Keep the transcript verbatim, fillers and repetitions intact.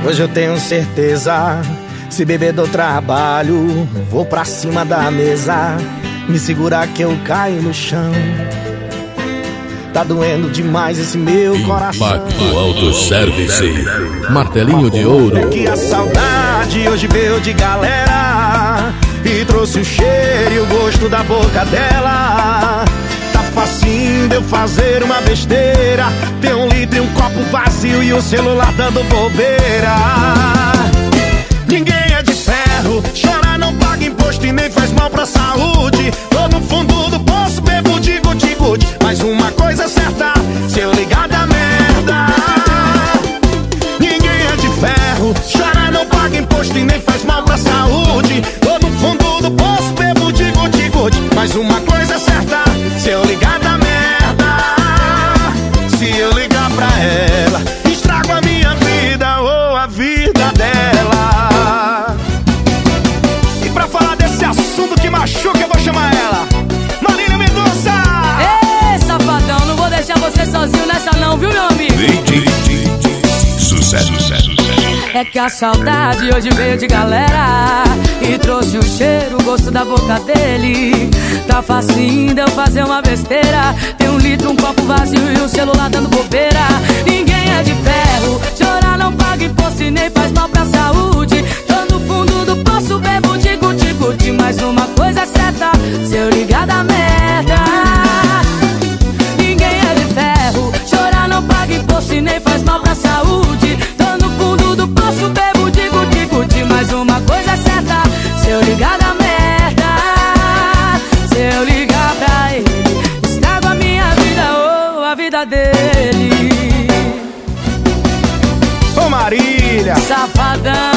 Hoje eu tenho certeza, se beber do trabalho, vou pra cima da mesa, me segurar que eu caio no chão. Tá doendo demais esse meu coração. Impacto Autoservice, martelinho de ouro. É que a saudade hoje veio de galera e trouxe o cheiro e o gosto da boca dela. Tá facinho de eu fazer uma besteira, ter um litro e um copo vazio e o celular dando bobeira. Ninguém é de ferro, chorar não paga imposto e nem faz mal pra saúde. Tô no fundo do poço, bebo de guti-guti, mas uma coisa é certa, se eu ligar da merda. Ninguém é de ferro, chorar não paga imposto e nem faz mal pra saúde. Tô no fundo do poço, bebo de guti-guti, mas uma coisa é certa, se eu ligar da merda. Se eu ligar pra ela, estrago a minha vida ou a vida dela. E pra falar desse assunto que machuca, eu vou chamar ela, Marília Mendonça. Ei, safadão, não vou deixar você sozinho nessa não, viu, meu amigo? Sucesso, sucesso, sucesso. É que a saudade hoje veio de galera e trouxe o cheiro, o gosto da boca dele. Tá facinho de eu fazer uma besteira, tem um litro, um copo vazio e o celular dando bobeira. Ninguém é de ferro, chorar não paga imposto e nem faz mal pra saúde. Tô no fundo do poço, bebo de guti-guti, mas uma coisa é certa, se eu ligar da merda. Ninguém é de ferro, chorar não paga imposto e nem faz mal pra saúde. Tô no fundo do poço, bebo de guti-guti, mas uma coisa é certa, se eu ligar da merda. Se eu ligar pra ele, estrago a minha vida ou a vida dele. Ô Marília, Safadão.